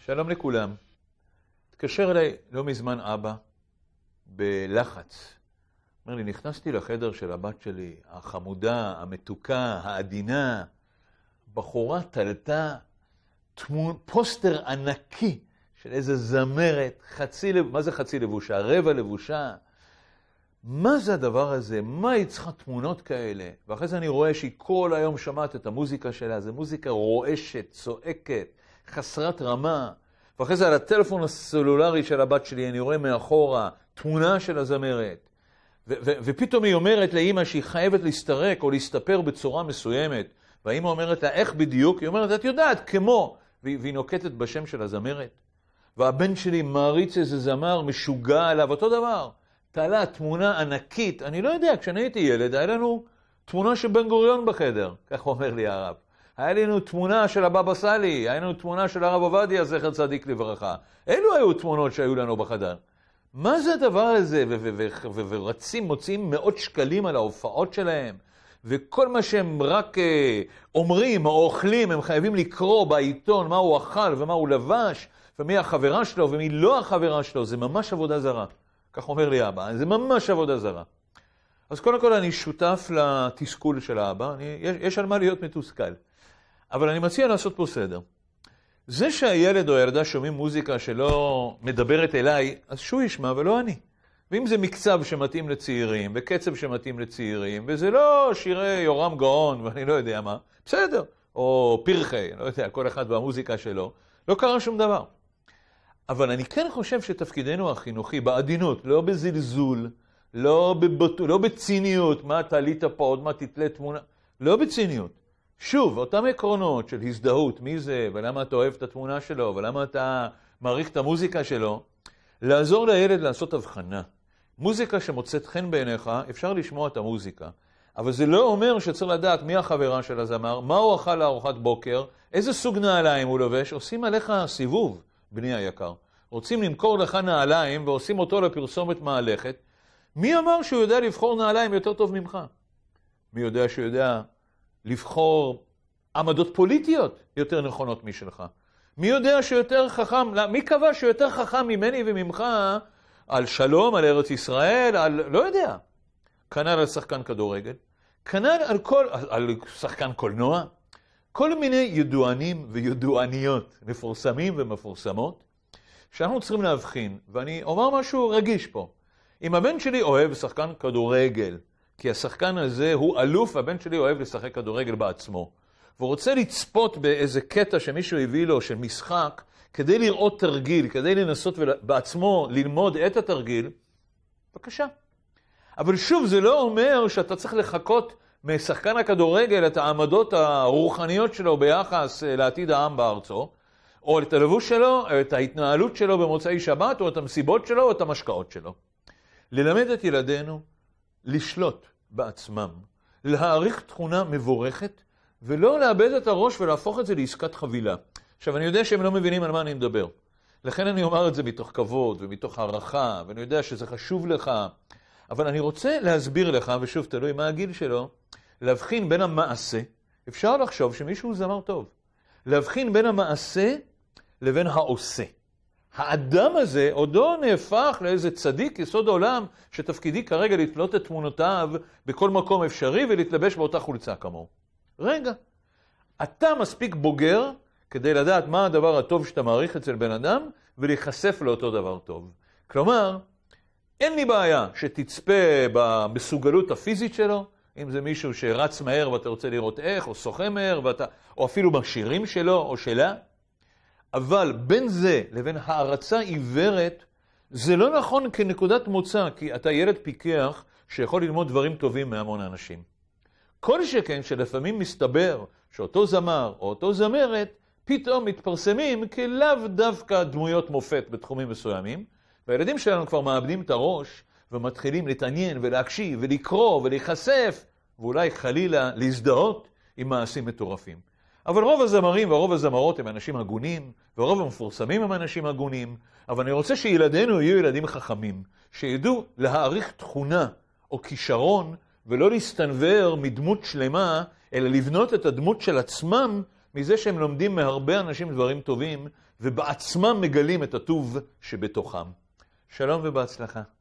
שלום לכולם. התקשר אליי לא מזמן אבא בלחץ. אומר לי, נכנסתי לחדר של הבת שלי, החמודה, המתוקה, העדינה. בחורה תלתה פוסטר ענקי של איזה זמרת, מה זה חצי לבושה? רבע לבושה. מה זה הדבר הזה? מה היא צריכה תמונות כאלה? ואחרי זה אני רואה שהיא כל היום שמעת את המוזיקה שלה. זו מוזיקה רועשת, צועקת, חסרת רמה. ואחרי זה על הטלפון הסלולרי של הבת שלי אני רואה מאחורה תמונה של הזמרת. ופתאום היא אומרת לאמא שהיא חייבת להסתרק או להסתפר בצורה מסוימת. והאמא אומרת לה, איך בדיוק? היא אומרת, את יודעת, כמו. והיא נוקטת בשם של הזמרת. והבן שלי מעריץ איזה זמר משוגע עליו, אותו דבר. תעלה תמונה ענקית. אני לא יודע, כשאני הייתי ילד, היה לנו תמונה של בן גוריון בחדר. כך אומר לי הרב. היה לנו תמונה של הבבא סאלי, היה לנו תמונה של הרב עובדיה, זכר צדיק לברכה. אלו היו תמונות שהיו לנו בחדר. מה זה הדבר הזה? ורצים, מוציאים מאות שקלים על ההופעות שלהם. וכל מה שהם רק אומרים או אוכלים, הם חייבים לקרוא בעיתון מה הוא אכל ומה הוא לבש, ומי החברה שלו ומי לא החברה שלו. זה ממש עבודה זרה. כך אומר לי אבא, זה ממש עבודה זרה. אז קודם כל אני שותף לתסכול של האבא, יש על מה להיות מתוסכל. אבל אני מציע לעשות פה סדר. זה שהילד או הילדה שומעים מוזיקה שלא מדברת אליי, אז שהוא ישמע ולא אני. ואם זה מקצב שמתאים לצעירים, וקצב שמתאים לצעירים, וזה לא שירי יורם גאון, ואני לא יודע מה, בסדר. או פרחי, לא יודע, כל אחד במוזיקה שלו, לא קרה שום דבר. אבל אני כן חושב שתפקידנו החינוכי, בעדינות, לא בזלזול, לא בציניות, מה תעלית פה, עוד מה תתלה תמונה, לא בציניות. שוב, אותם עקרונות של הזדהות, מי זה, ולמה אתה אוהב את התמונה שלו, ולמה אתה מעריך את המוזיקה שלו, לעזור לילד לעשות הבחנה. מוזיקה שמוצאת חן בעיניך, אפשר לשמוע את המוזיקה. אבל זה לא אומר שצריך לדעת מי החברה של הזמר, מה הוא אכל לארוחת בוקר, איזה סוג נעליים הוא לובש, עושים עליך סיבוב, בני היקר. רוצים למכור לך נעליים ועושים אותו לפרסומת מהלכת. מי אמר שהוא יודע לבחור נעליים יותר טוב ממך? מי יודע שהוא יודע לבחור עמדות פוליטיות יותר נכונות משלך? מי יודע שיותר חכם, מי קבע שיותר חכם ממני וממך על שלום, על ארץ ישראל, לא יודע. כנ"ל על שחקן כדורגל, כנ"ל על שחקן קולנוע, כל מיני ידוענים וידועניות, מפורסמים ומפורסמות, שאנחנו צריכים להבחין, ואני אומר משהו רגיש פה. אם הבן שלי אוהב שחקן כדורגל, כי השחקן הזה הוא אלוף, הבן שלי אוהב לשחק כדורגל בעצמו, והוא רוצה לצפות באיזה קטע שמישהו הביא לו של משחק, כדי לראות תרגיל, כדי לנסות בעצמו ללמוד את התרגיל, בבקשה. אבל שוב, זה לא אומר שאתה צריך לחכות משחקן הכדורגל את העמדות הרוחניות שלו ביחס לעתיד העם בארצו, או את הלבוש שלו, את ההתנהלות שלו במוצאי שבת, או את המסיבות שלו, או את המשקעות שלו. ללמד את ילדינו לשלוט בעצמם, להעריך תכונה מבורכת, ולא לאבד את הראש ולהפוך את זה לעסקת חבילה. עכשיו, אני יודע שהם לא מבינים על מה אני מדבר. לכן אני אומר את זה מתוך כבוד ומתוך הערכה, ואני יודע שזה חשוב לך. אבל אני רוצה להסביר לך, ושוב, תלוי מה הגיל שלו, להבחין בין המעשה, אפשר לחשוב שמישהו זמר טוב, להבחין בין המעשה לבין העושה. האדם הזה עודו נהפך לאיזה צדיק יסוד העולם, שתפקידי כרגע לתלות את תמונותיו בכל מקום אפשרי ולהתלבש באותה חולצה כמוהו. רגע, אתה מספיק בוגר כדי לדעת מה הדבר הטוב שאתה מעריך אצל בן אדם ולהיחשף לאותו דבר טוב. כלומר, אין לי בעיה שתצפה במסוגלות הפיזית שלו, אם זה מישהו שרץ מהר ואתה רוצה לראות איך, או שוחה מהר, או אפילו בשירים שלו או שלה, אבל בין זה לבין הערצה עיוורת, זה לא נכון כנקודת מוצא, כי אתה ילד פיקח שיכול ללמוד דברים טובים מהמון אנשים. כל שכן שלפעמים מסתבר שאותו זמר או אותו זמרת פתאום מתפרסמים כלאו דווקא דמויות מופת בתחומים מסוימים, והילדים שלנו כבר מאבדים את הראש ומתחילים להתעניין ולהקשיב ולקרוא ולהיחשף, ואולי חלילה להזדהות עם מעשים מטורפים. אבל רוב הזמרים ורוב הזמרות הם אנשים הגונים, ורוב המפורסמים הם אנשים הגונים, אבל אני רוצה שילדינו יהיו ילדים חכמים, שידעו להעריך תכונה או כישרון, ולא להסתנבר מדמות שלמה, אלא לבנות את הדמות של עצמם מזה שהם לומדים מהרבה אנשים דברים טובים, ובעצמם מגלים את הטוב שבתוכם. שלום ובהצלחה.